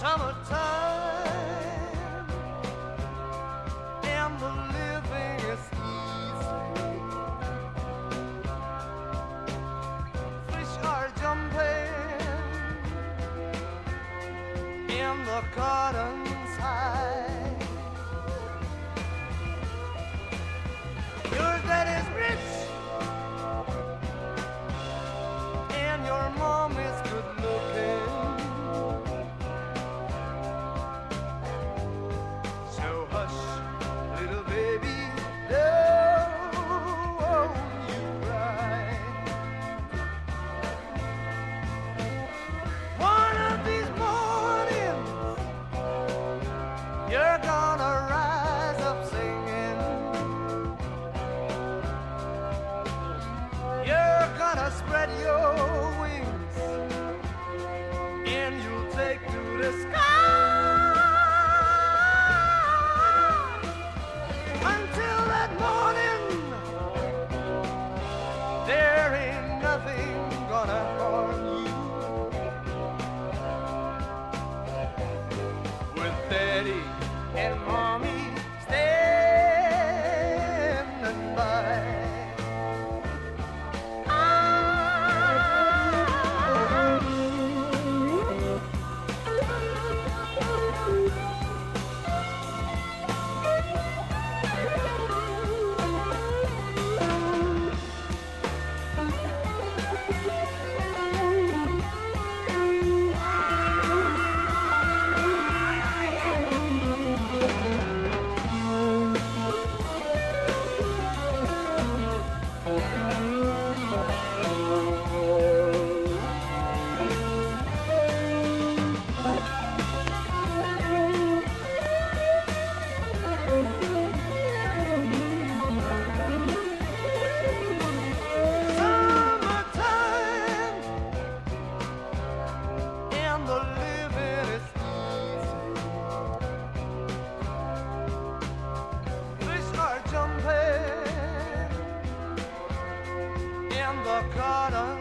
summertime, and the living is easy. Fish are jumping, and the cotton's high. Your daddy's rich, and your mom is good looking. So hush, little baby, don't you cry. One of these mornings, you're gonna rise up singing. You're gonna spread your wings, and you'll take to the sky. Until that morning, there ain't nothing gonna harm you. With Daddy and Mommy standing by. Summertime, and the living is easy. Fish are jumping, and the cotton